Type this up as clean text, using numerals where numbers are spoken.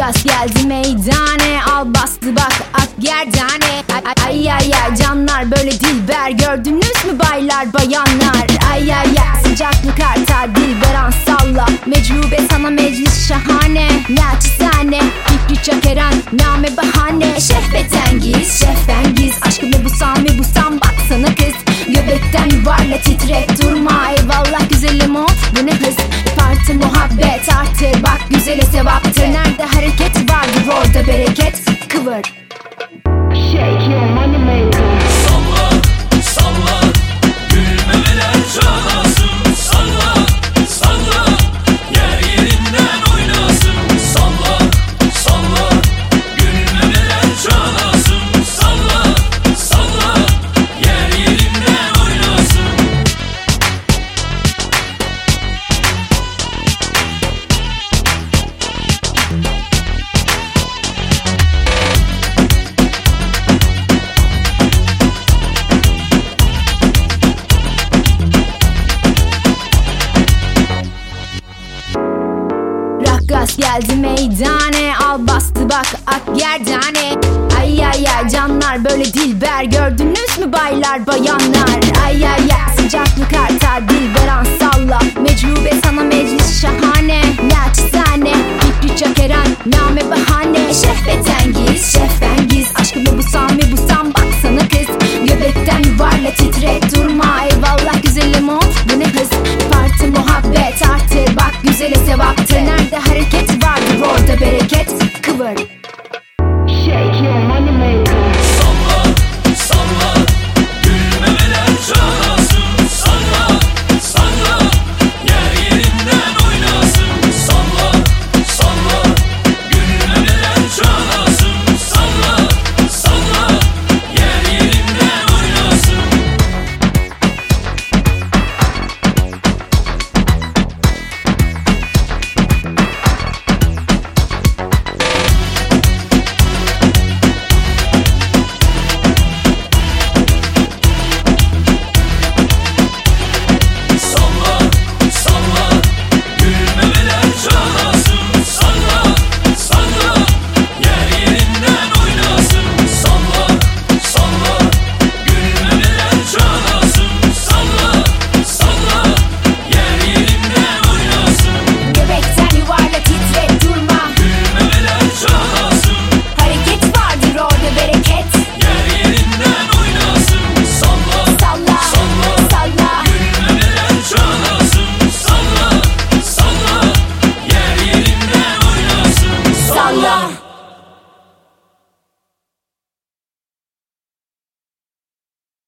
Rakkas geldi meydane, al bastı bak at gerdane. Ay ay ay canlar böyle dilber, gördünüz mü baylar bayanlar? Ay ay ay sıcaklık artar dilberan salla, mecrube sana meclis şahane. Naçizane fikri çakeran name bahane. Şehbetengiz şefengiz aşkımı bu sam baksana kız, göbekten yuvarla titrek durma. Eyvallah güzelim o bu ne hız, parti muhabbet artır bak güzele sevaptır. Nerede hareket vardır orada bereket, kıvır. Shake your money maker. Salla, salla, gülmemeler çalasın. Salla, salla, yer yerinden oynasın. Salla, salla, gülmemeler çalasın. Salla, salla, yer yerinden oynasın. Rakkas geldi meydane, al bastı bak at gerdane. Ay ay ay canlar böyle dilber, gördünüz mü baylar bayanlar? Ay ay ay sıcaklık artar dilberan salla, mecrube sana meclis şahane. Naçizane fikri çakeran name bahane. Şehbetengiz şefengiz aşkımı bu sam baksana kız, göbekten yuvarla titrek durma. Eyvallah güzelim o bu ne hız, parti muhabbet artır bak güzele sevaptır. Nerede hareket